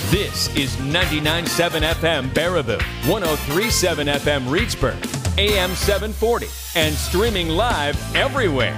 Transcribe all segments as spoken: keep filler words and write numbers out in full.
This is ninety-nine point seven F M Baraboo, one oh three point seven F M Reedsburg, A M seven forty, and streaming live everywhere.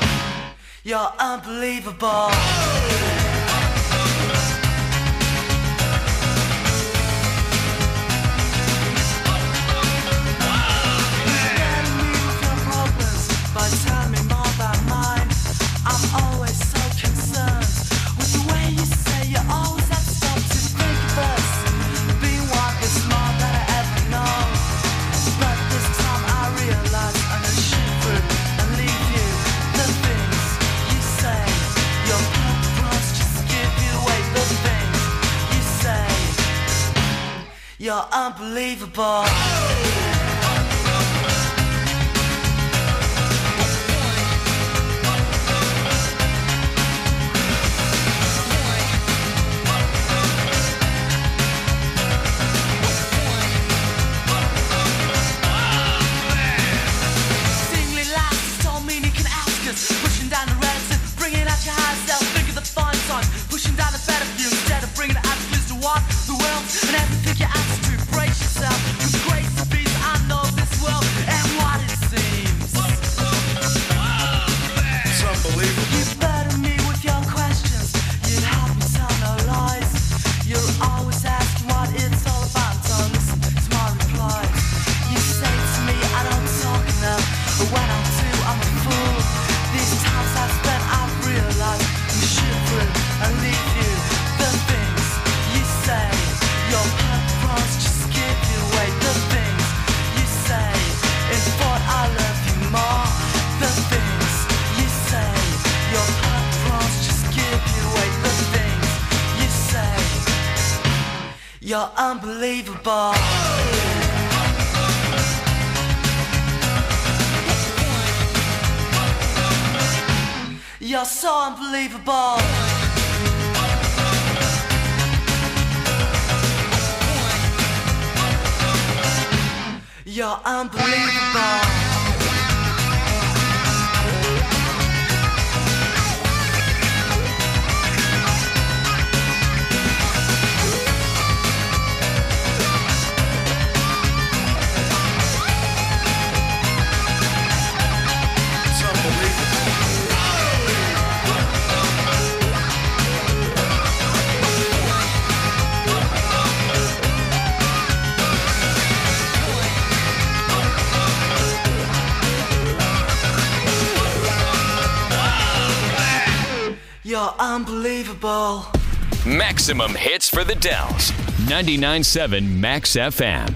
You're unbelievable. You're unbelievable. Pushing down the reds and bringing out your higher self. Think of the fun son, pushing down the better view instead of bringing the attitudes to walk the world and have to pick your attitude. Brace yourself, cause the grace of peace, I know this world and what it seems. It's unbelievable. You burden me with your questions. You help me tell no lies. You're always asking what it's all about. So listen to my replies. You say to me I don't talk enough, but when I do I'm a fool. These times I've spent, I've realized I'm shivering and leave you. The things you say, your purpose just give you away. The things you say, in thought I love you more. The things you say, your purpose just give you away. The things you say, you're unbelievable. You're so unbelievable. You're unbelievable. You're unbelievable. Maximum hits for the Dells. ninety-nine point seven Max F M.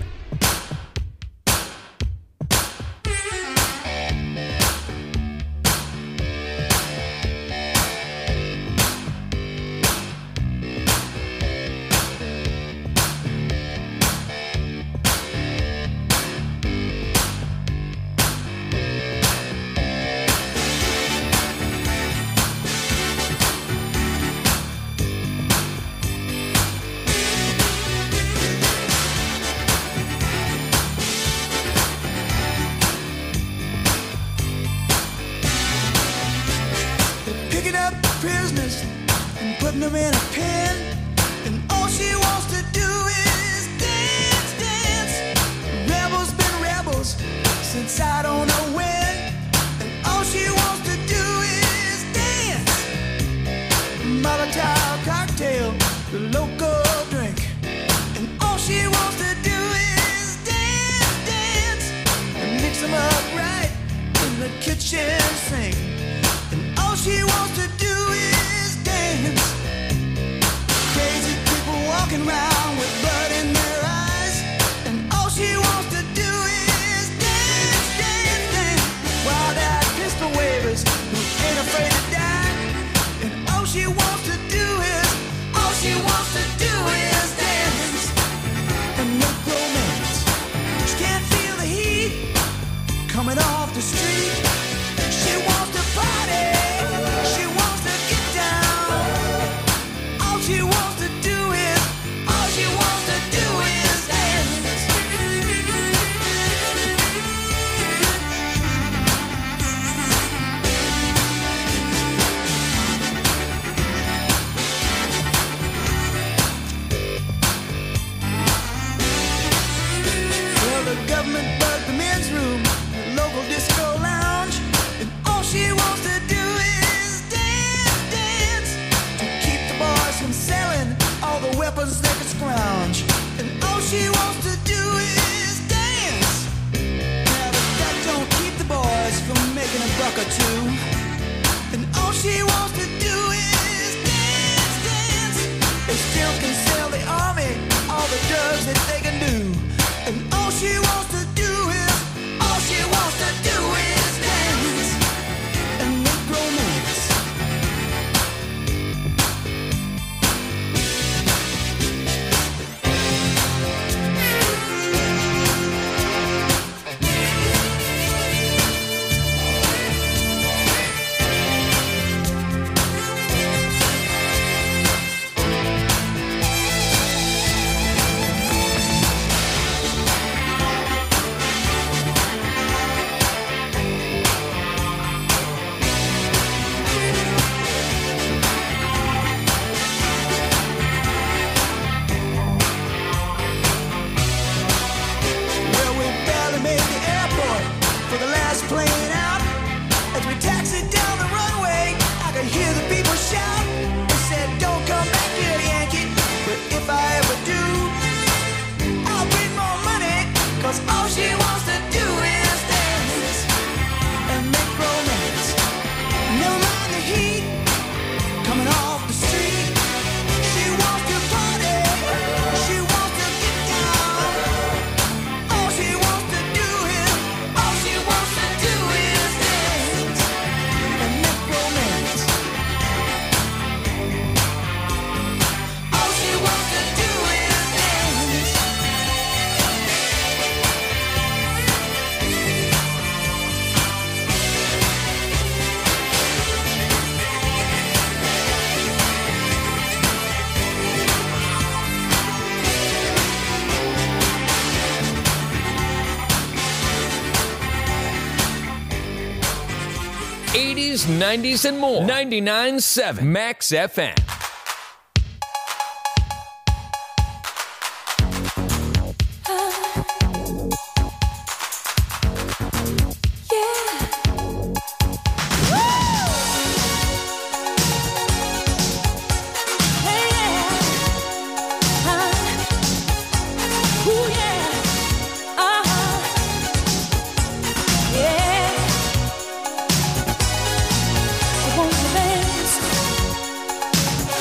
eighties, nineties, and more. ninety-nine point seven Max F M. Won't you dance?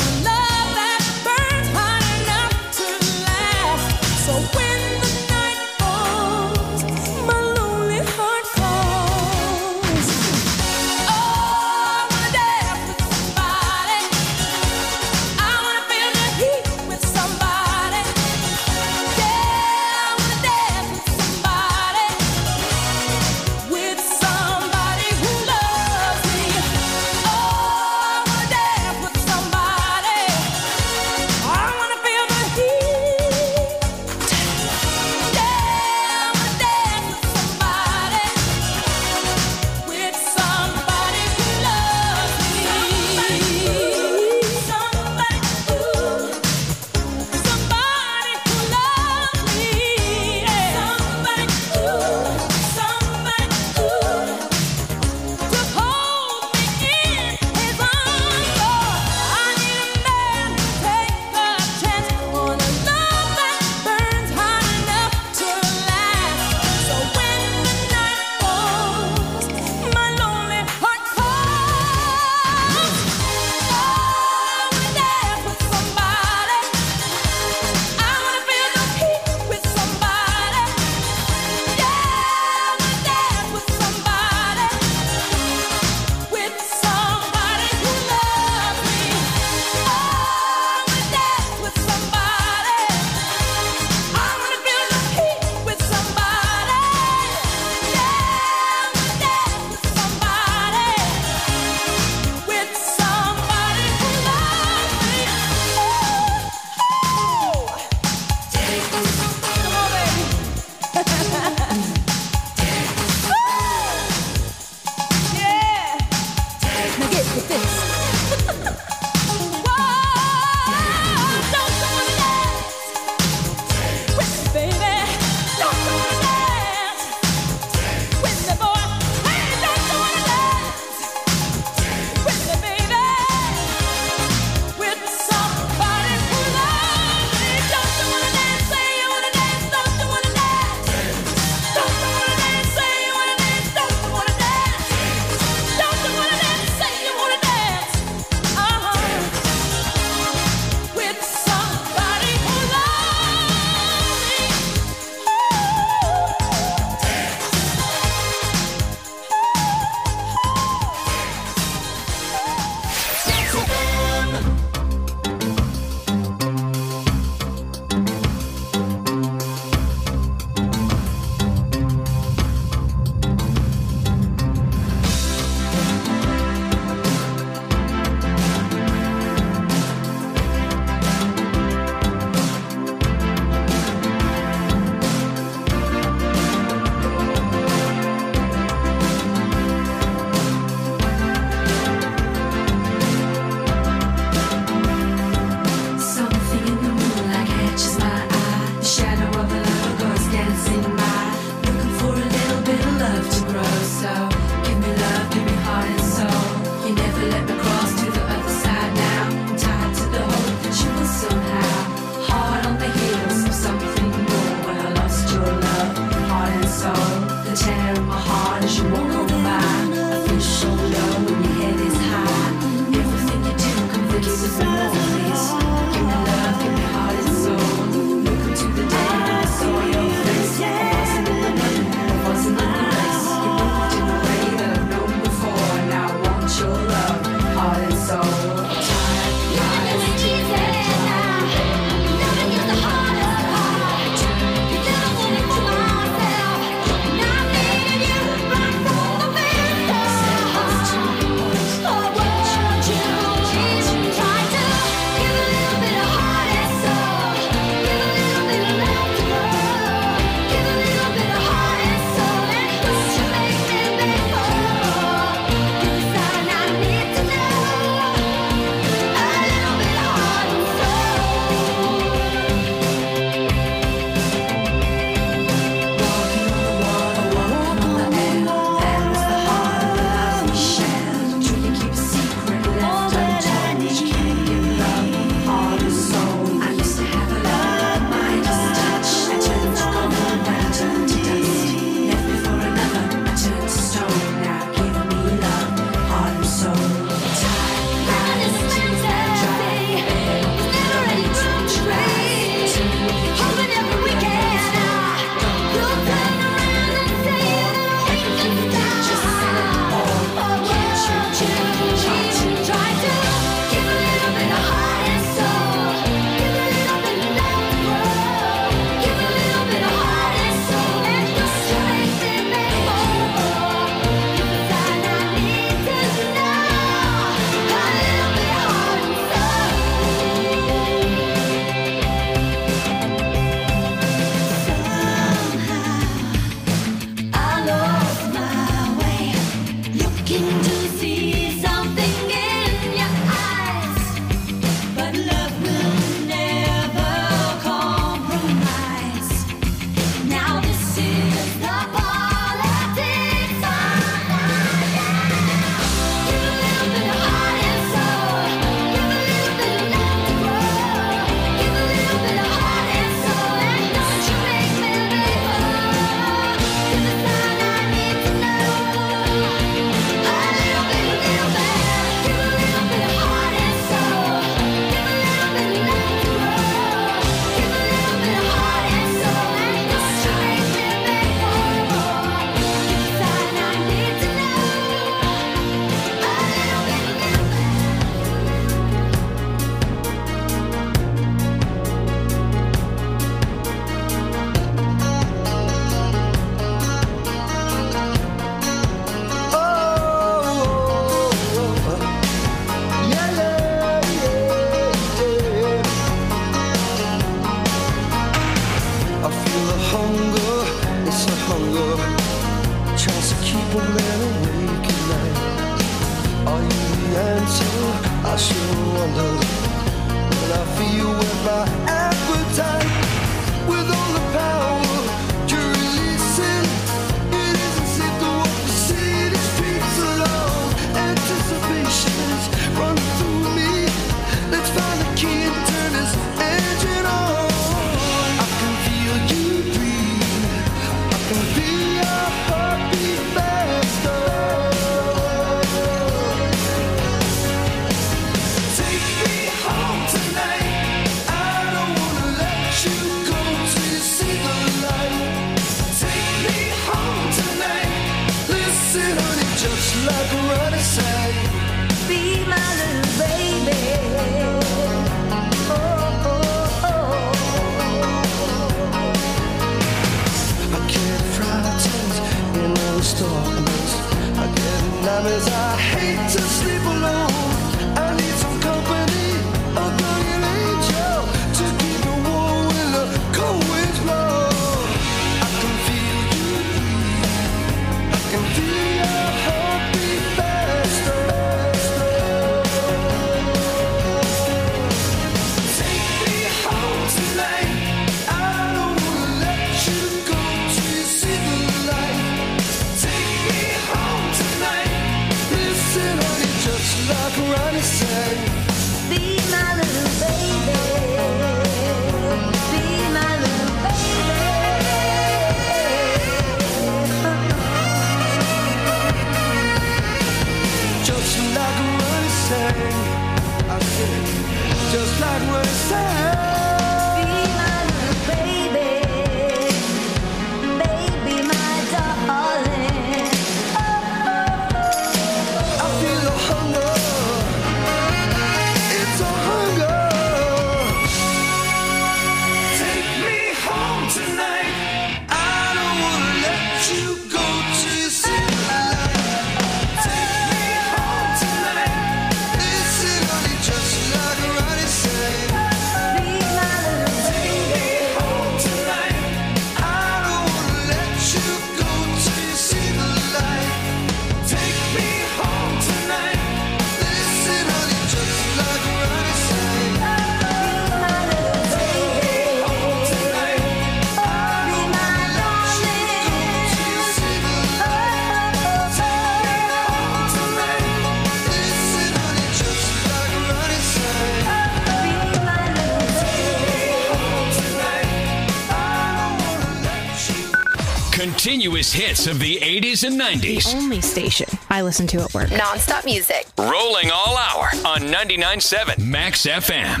Continuous hits of the eighties and nineties. The only station I listen to at work. Non-stop music. Rolling all hour on ninety-nine point seven Max F M.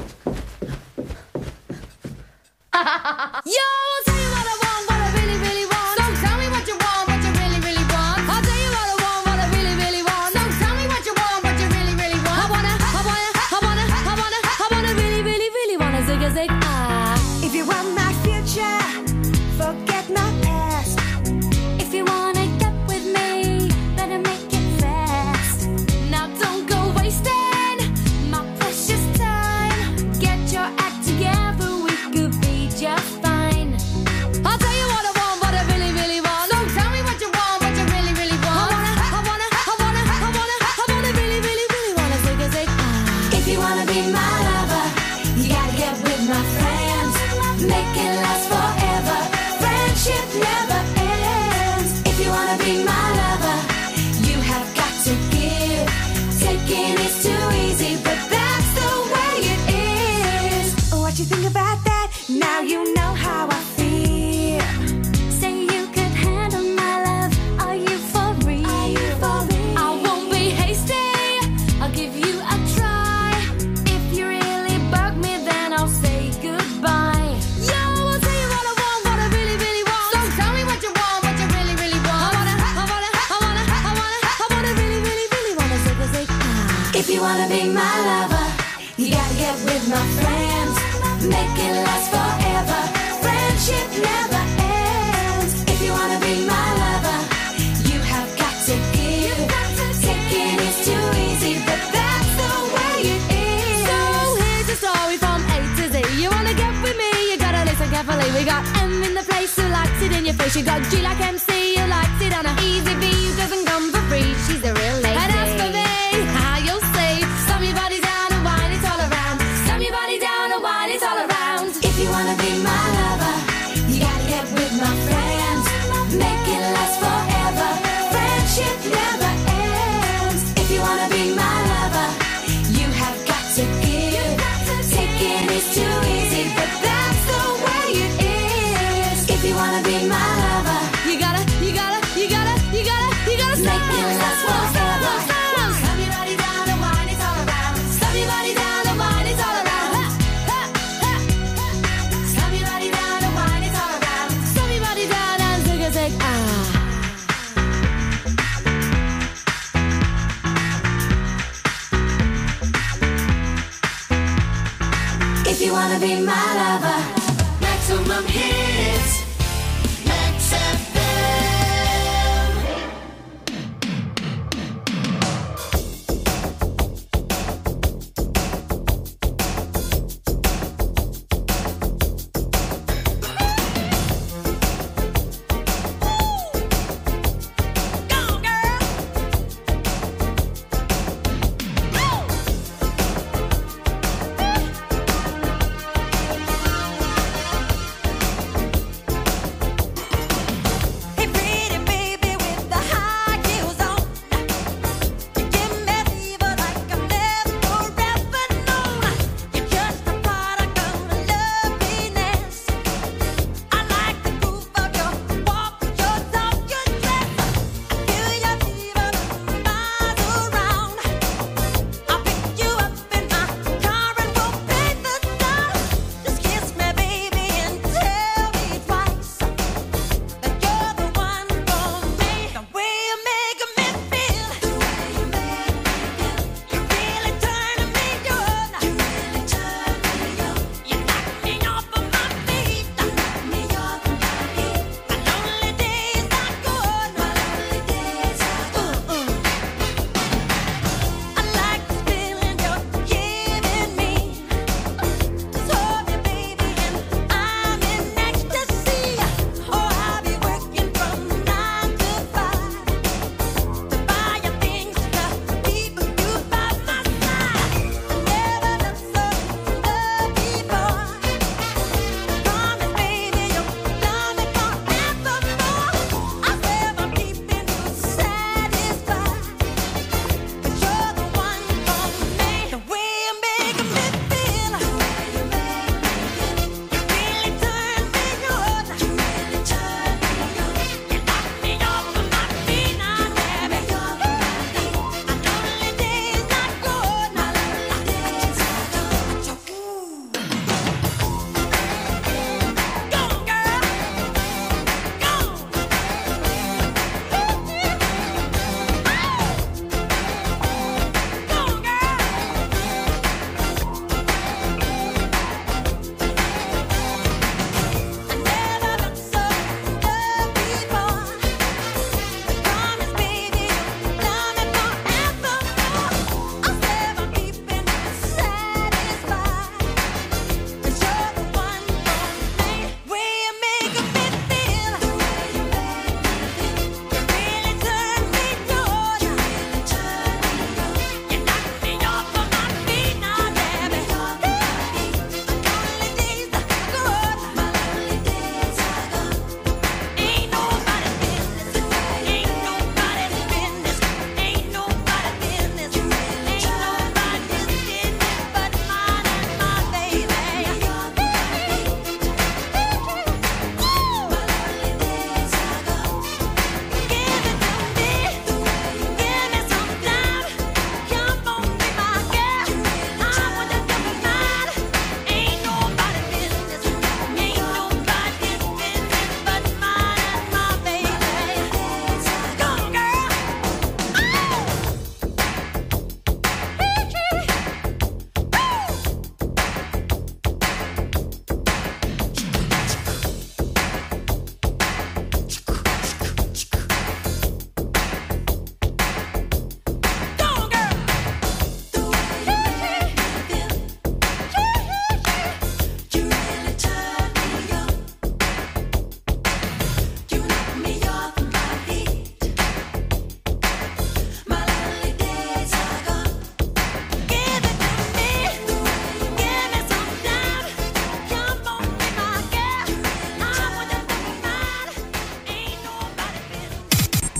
Yo, I'll tell you what I want, what I really, really want. So tell me what you want, what you really, really want. I'll tell you what I want, what I really, really want. So tell me what you want, what you really, really want. I wanna, I wanna, I wanna, I wanna, I wanna really, really, really wanna zig a zig ah. If you want my future, forget my past. If you wanna get with me, better make it fast. Now don't go wasting my precious time. Get your act together, we could be just fine. I'll tell you what I want, what I really, really want. So tell me what you want, what you really, really want. I wanna, I wanna, I wanna, I wanna, I wanna really, really, really wanna zig a zig ah. If you wanna be my lover, you gotta get with my friends. Make it last forever. Friendship never ends. If you wanna be my lover, you have got to give. Taking is too easy, but that's the way it is. What you think about that? Now you know how I feel. Say you could handle my love. Are you for real? Are you for real? I won't be hasty. I'll give you a try. If you really bug me, then I'll say goodbye. Yo, I'll tell you what I want, what I really, really want. So tell me what you want, what you really, really want. I wanna, I wanna, I wanna, I wanna, I wanna really, really, really wanna zig a zig ah. If you wanna be my lover, you gotta get with my friends. Make it last forever. Friendship never ends. If you wanna be my lover, you have got to give. Taking is too easy, but that's the way it is. So here's a story from A to Z. You wanna get with me, you gotta listen carefully. We got M in the place who likes it in your face. You got G like M C who likes it on a easy V who doesn't come for free. She's a real lady. And as for me, how you'll see, slam your body down and wine it all around. Slam your body down and wine it all around. If you wanna be my lover, you gotta get with my friends. Make it last forever. Friendship never ends. If you wanna be my lover, you have got to give. Taking is too easy, but that's the way it is. If you wanna be my lover, You gotta, you gotta, you gotta, you gotta, you gotta make it last forever. Slam your body down and wine it all around. Slam your body down and wine it all around. Ha, ha, ha, ha. Slam your body down and wine it all around. Slam your body down and zig a zig ah. If you wanna be my lover, maximum hits, Max F M.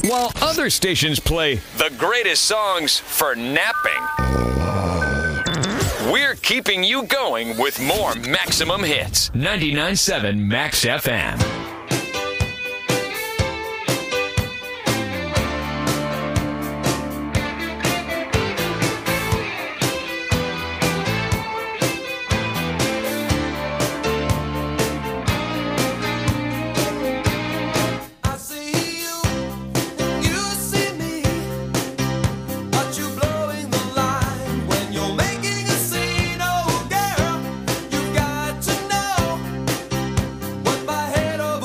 while other stations play the greatest songs for napping. We're keeping you going with more Maximum Hits. ninety-nine point seven Max F M. Head of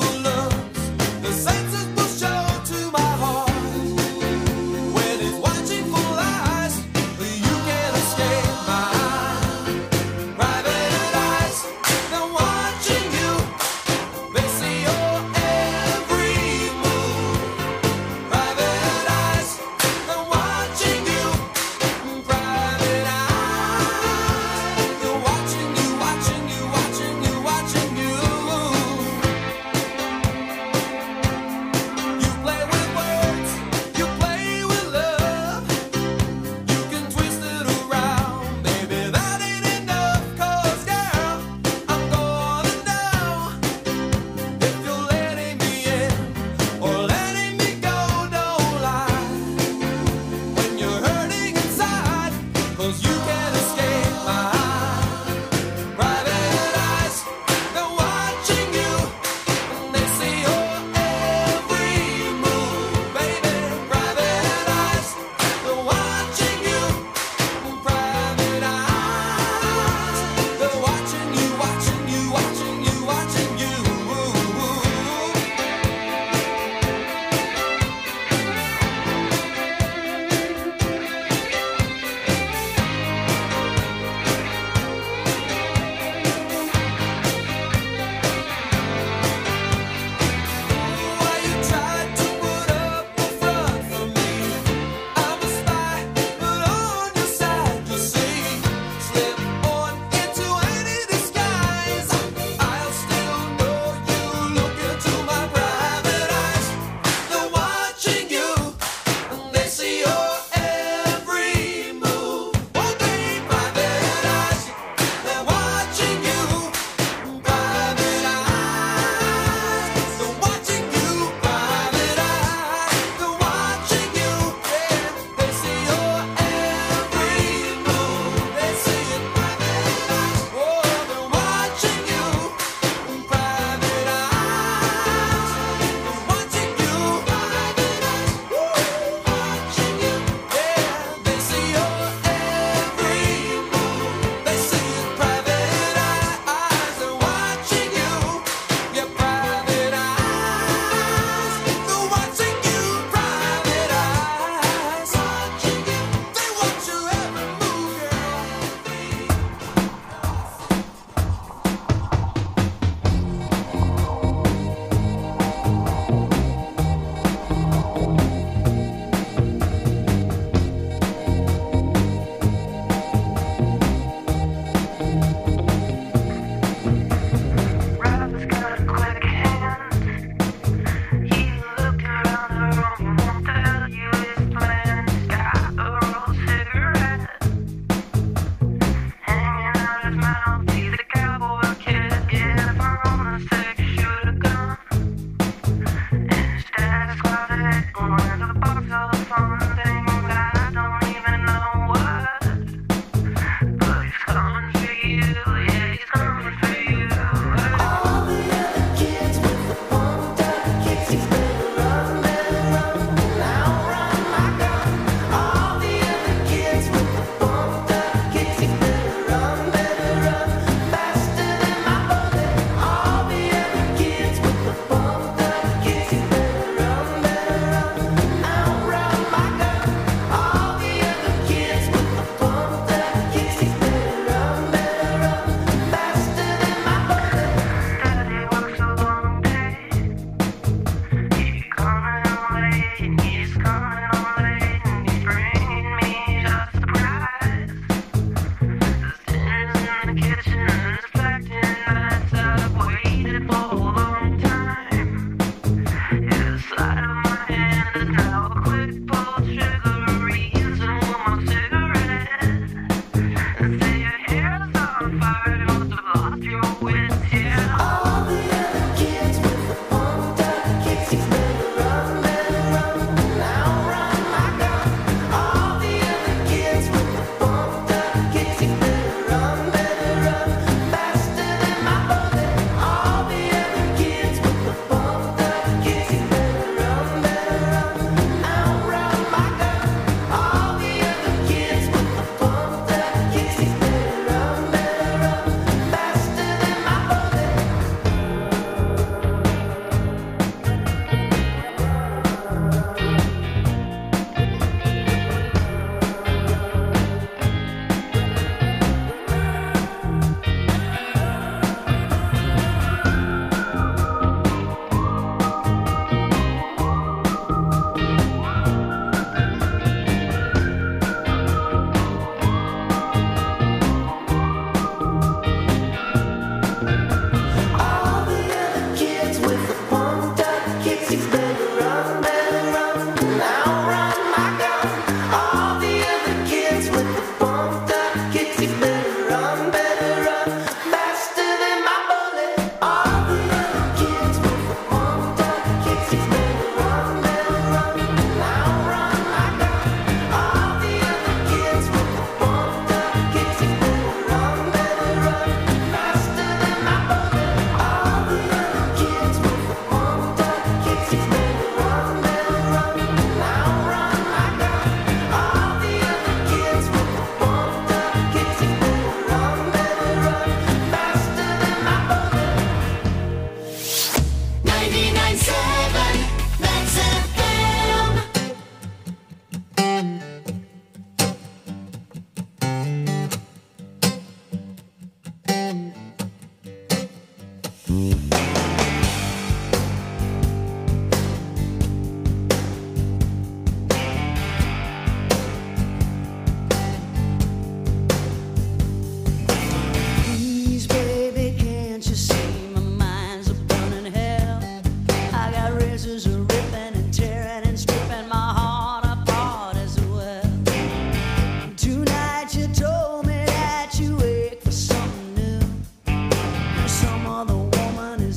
Some other woman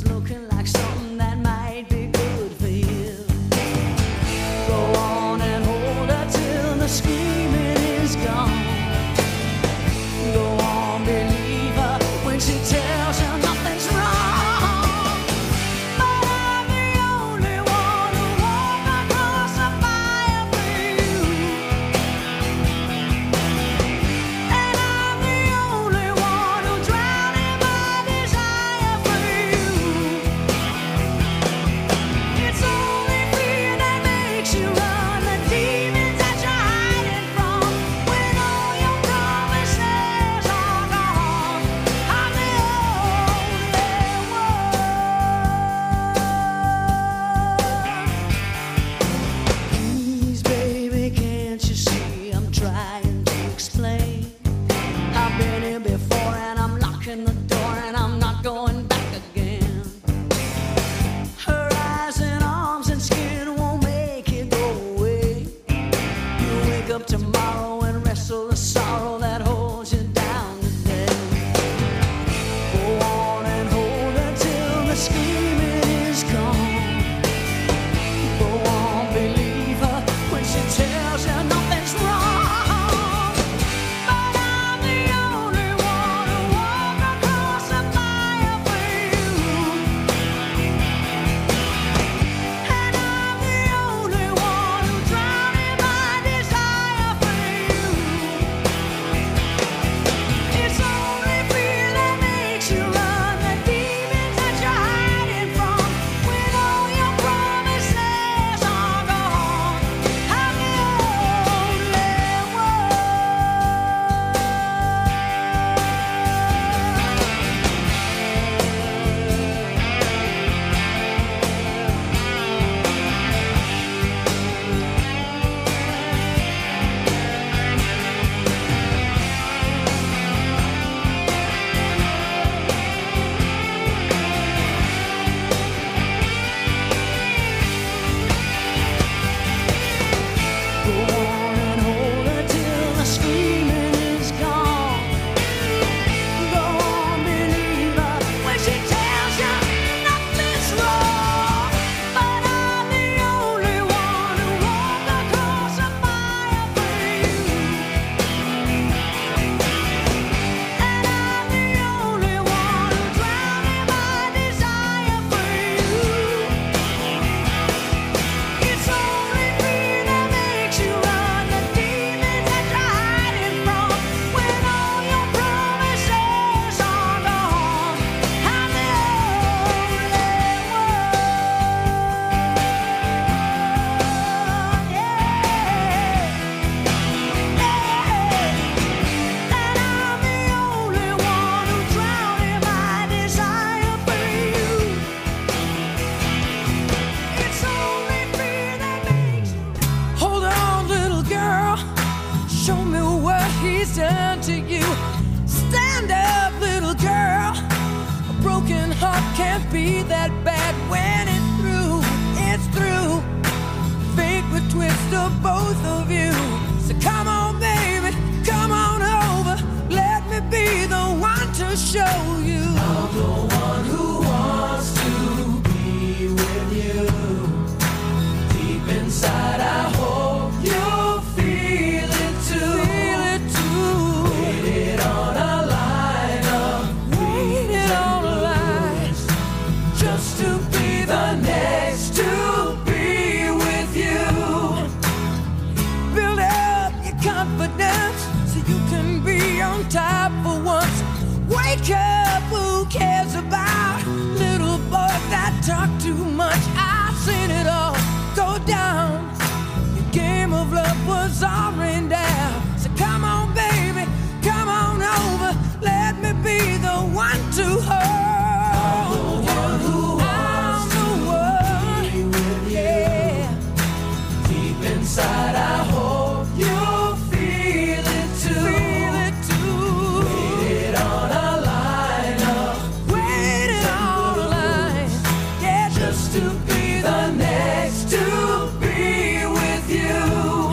be that bad when it's through, it's through. Fate would twist of both of you. So come on, baby, come on over. Let me be the one to show you. I'm the one who wants to be with you. Deep inside, I hope you'll feel it too. Feel it too. Waited on a line of waited on a line just to be the next to be with you. Build up your confidence so you can be on top for once. Wake up, who cares about little boys that talk too much? I've seen it all go down. Your game of love was all rained down. So come on, baby, come on over. Let me be the one to hold. I'm the one who wants to be with you. Yeah. Deep inside, I hope you'll feel it too. Feel it too. Waited on a line of waited on a line. Yeah, just to be the next to be with you.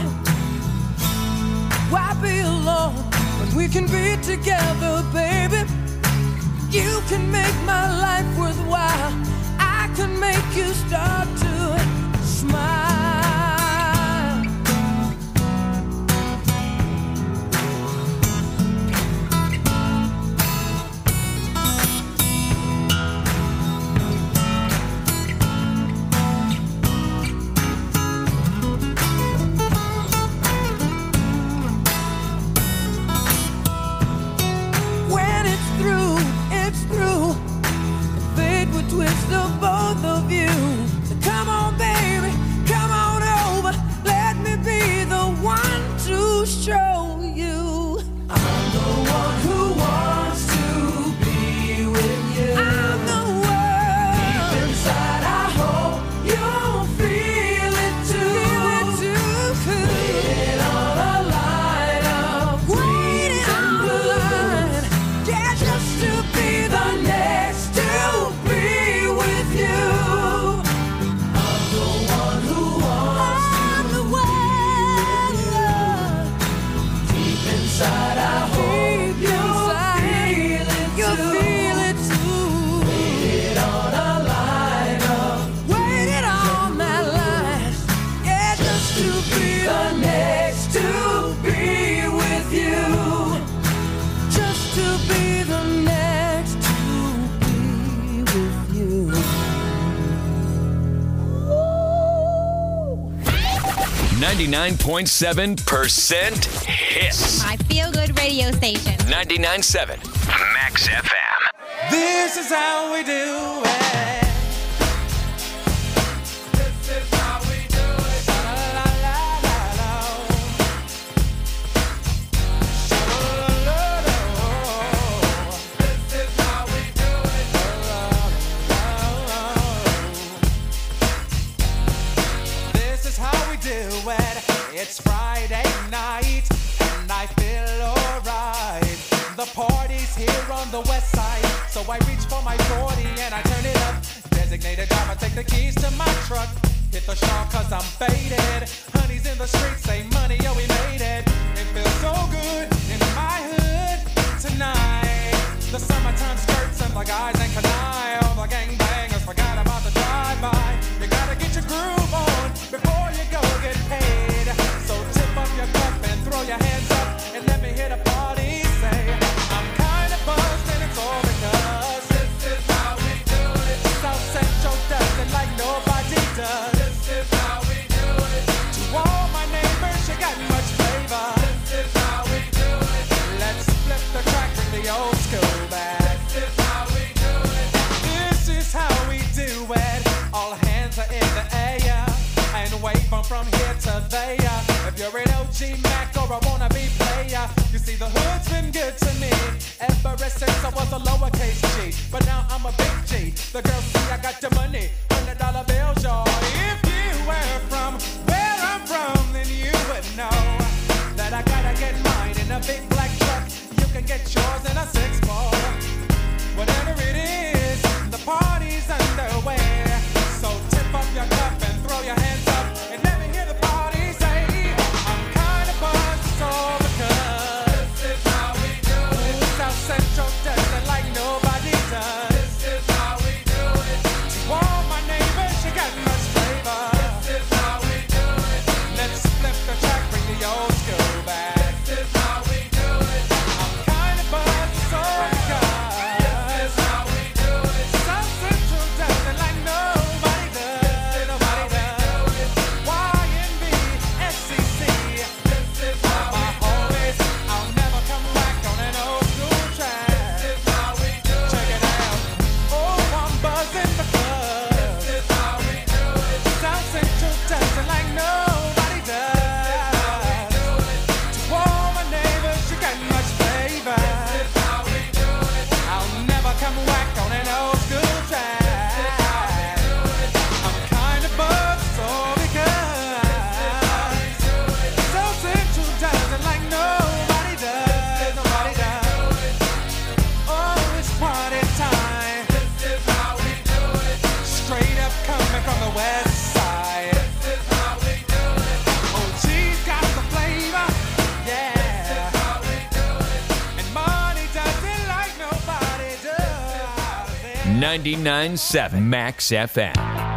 Why be alone when we can be together, baby? You can make my life worthwhile. I can make you start to smile. When it's through, it's through. Fate would twist the both of you. So come on, baby, come on over. Let me be the one to show you. I'm the one who wants to be with you. I'm the one. Deep inside, I hope you'll feel it too. Feel it too. Waiting on a line of waiting on a line. Yeah, just to be the next to be with you. I'm the one who wants I'm the one. Deep inside, I hope you'll feel it you'll too. Feel it too. Waited on a line of waited on that line. Yeah, just to be the next to be with you. Just to be the next to be with you. ninety-nine point seven percent hits. My feel-good radio station. ninety-nine point seven Max F M. This is how we do it. This is how we do it. La la la la la. This is how we do it. This is how we do it. It's Friday night and I feel alright. The party's here on the west side, so I reach for my forty and I turn it up. Designated driver, take the keys to my truck. Hit the shop cause I'm faded. Honey's in the streets, say money, yo, we made it. It feels so good in my hood tonight. The summertime skirts and the guys ain't canine. All the gangbangers forgot about the drive-by. You gotta get your groove on before you go get paid. So tip up your cup and throw your hands up and let me hit a party. Say, I'm kinda buzzed and it's all because this is how we do it. South Central does it like nobody does. This is how we do it. To all my neighbors, you got much flavor. This is how we do it. Let's flip the crack, bring the old school back. This is how we do it. This is how we do it. All hands are in the air and wave them from here to there. If you're an O G Mac or a wannabe player, you see the hood's been good to me ever since I was a lowercase G. But now I'm a big G. The girls see I got the money, hundred dollar bills, y'all. If you were from where I'm from, then you would know that I gotta get mine in a big black truck. You can get yours in a six four. Whatever it is, the party's on. ninety-nine point seven Max F M.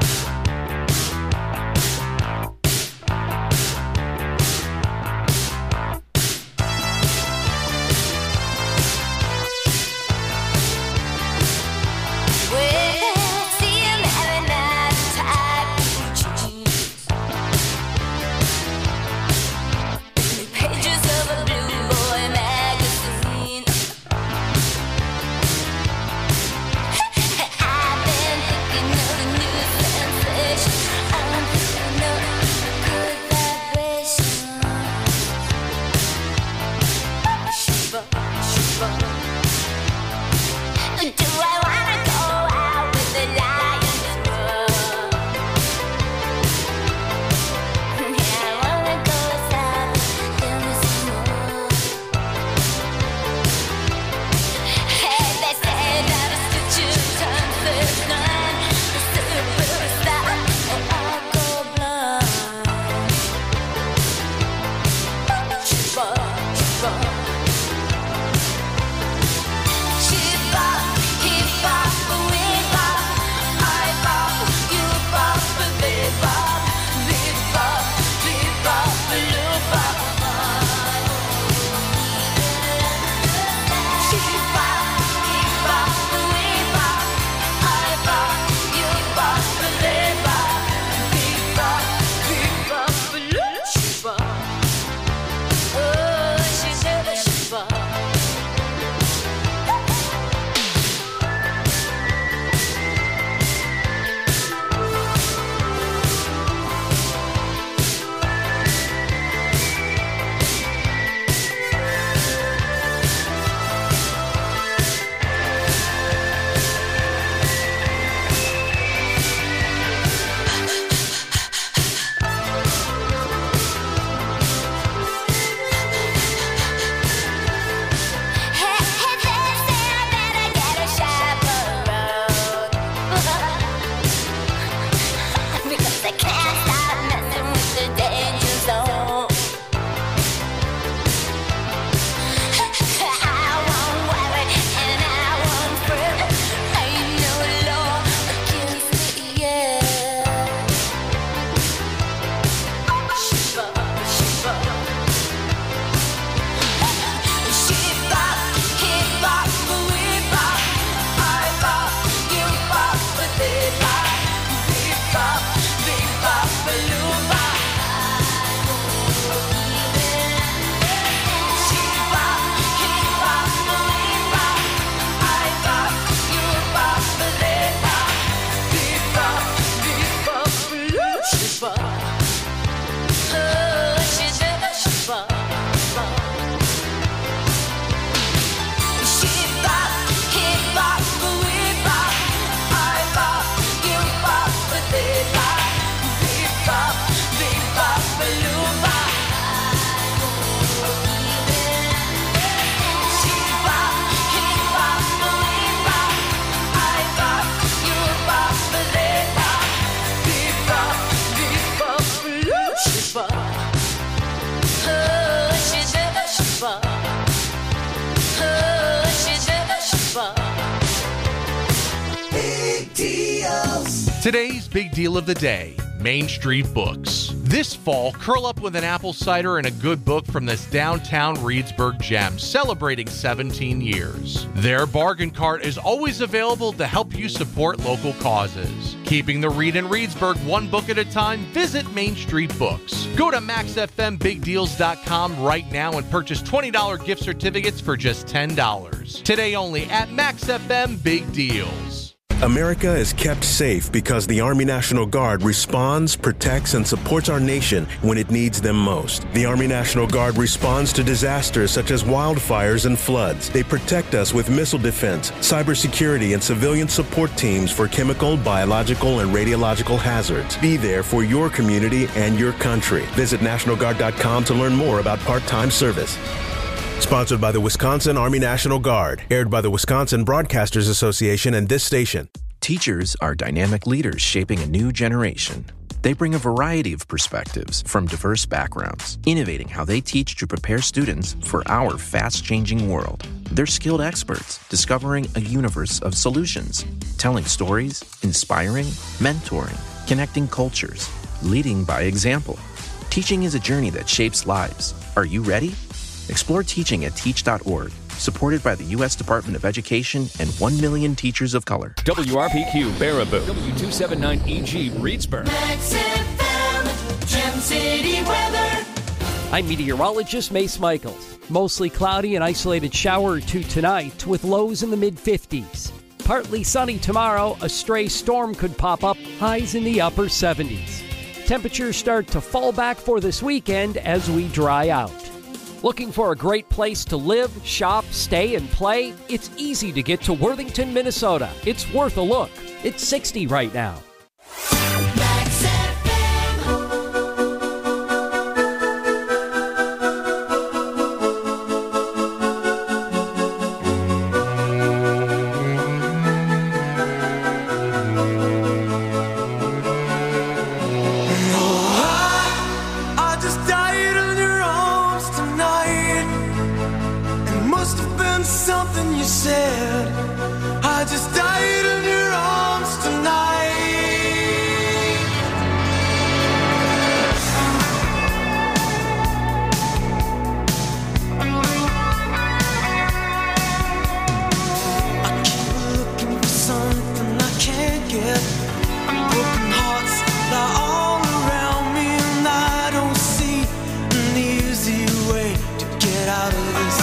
Today's big deal of the day, Main Street Books. This fall, curl up with an apple cider and a good book from this downtown Reedsburg gem, celebrating seventeen years. Their bargain cart is always available to help you support local causes. Keeping the read in Reedsburg one book at a time, visit Main Street Books. Go to max f m big deals dot com right now and purchase twenty dollars gift certificates for just ten dollars. Today only at Max F M Big Deals. America is kept safe because the Army National Guard responds, protects, and supports our nation when it needs them most. The Army National Guard responds to disasters such as wildfires and floods. They protect us with missile defense, cybersecurity, and civilian support teams for chemical, biological, and radiological hazards. Be there for your community and your country. Visit national guard dot com to learn more about part-time service. Sponsored by the Wisconsin Army National Guard. Aired by the Wisconsin Broadcasters Association and this station. Teachers are dynamic leaders shaping a new generation. They bring a variety of perspectives from diverse backgrounds, innovating how they teach to prepare students for our fast-changing world. They're skilled experts, discovering a universe of solutions, telling stories, inspiring, mentoring, connecting cultures, leading by example. Teaching is a journey that shapes lives. Are you ready? Explore teaching at teach dot org, supported by the U S Department of Education and one million teachers of color. W R P Q Baraboo, W two seventy-nine E G Reedsburg. Max F M, Gem City weather. I'm meteorologist Mace Michaels. Mostly cloudy and isolated shower or two tonight with lows in the mid fifties. Partly sunny tomorrow, a stray storm could pop up, highs in the upper seventies. Temperatures start to fall back for this weekend as we dry out. Looking for a great place to live, shop, stay, and play? It's easy to get to Worthington, Minnesota. It's worth a look. It's sixty right now. Max F M. I just died in your arms tonight. It must have been something you said. I just died in your arms tonight. I keep looking for something I can't get. Broken hearts lie all around me, and I don't see an easy way to get out of this.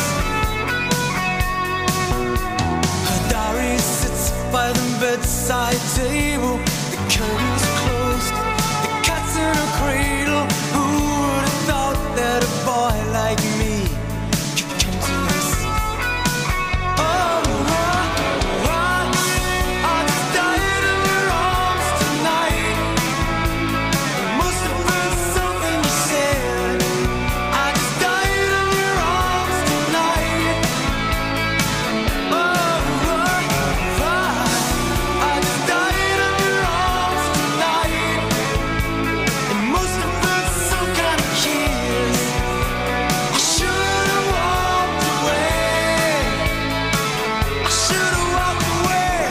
Her diary sits by the bedside table. The curtains closed, the cat's in a cradle. Who would have thought that a boy like me could come to this? Oh, I, I, I just died in your arms tonight. It must have been something you said. I just died in your arms tonight. Oh, I, I just died in your arms tonight. It must have been some kind of kiss. I should have walked away. I should have walked away.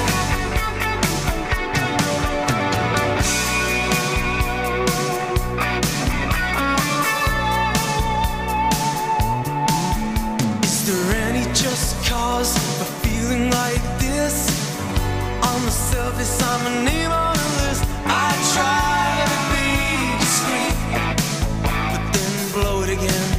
Is there any just cause for feeling like this? On the surface, I'm a name on a list. I try to be discreet, but then blow it again.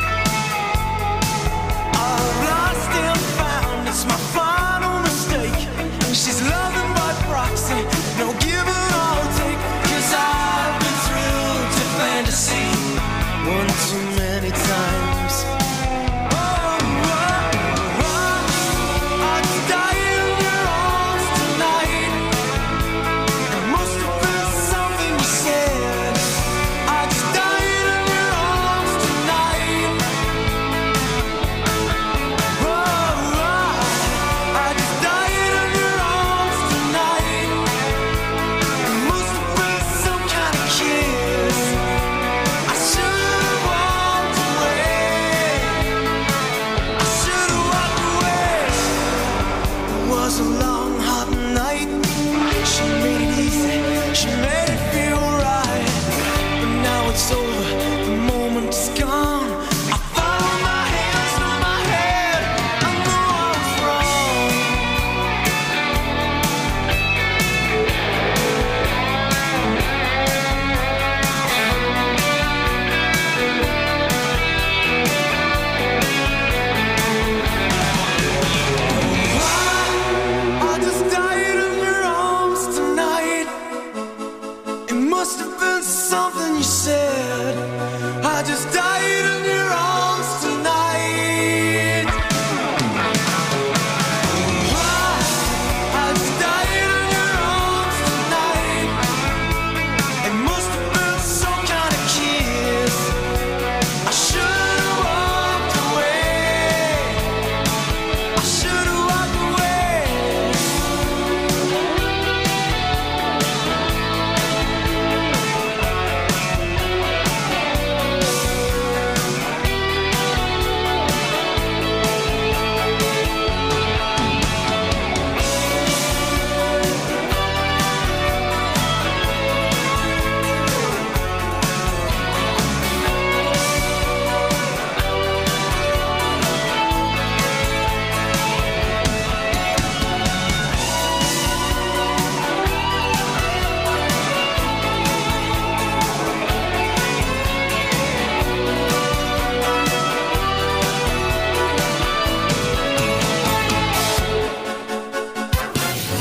I've lost and found, it's my final mistake. She's loving by proxy, no give and I'll take. Cause I've been thrilled to fantasy one too many times. Oh, oh, oh, I just died in your arms tonight. It must have been something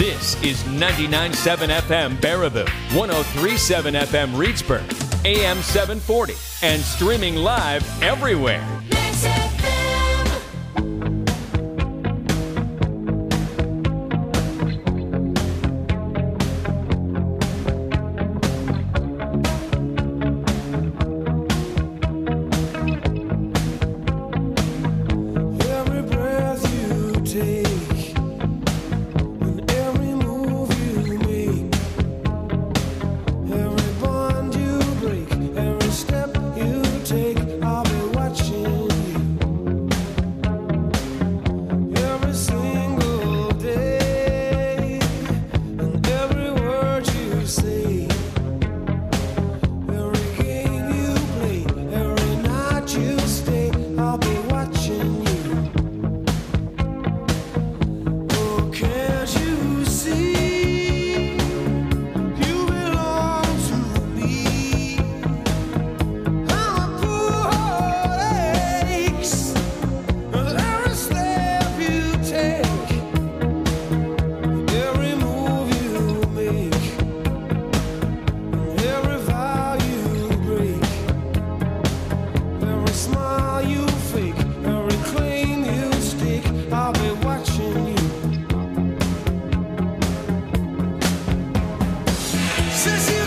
This is ninety-nine point seven F M Baraboo, one oh three point seven F M Reedsburg, A M seven forty, and streaming live everywhere. Sissy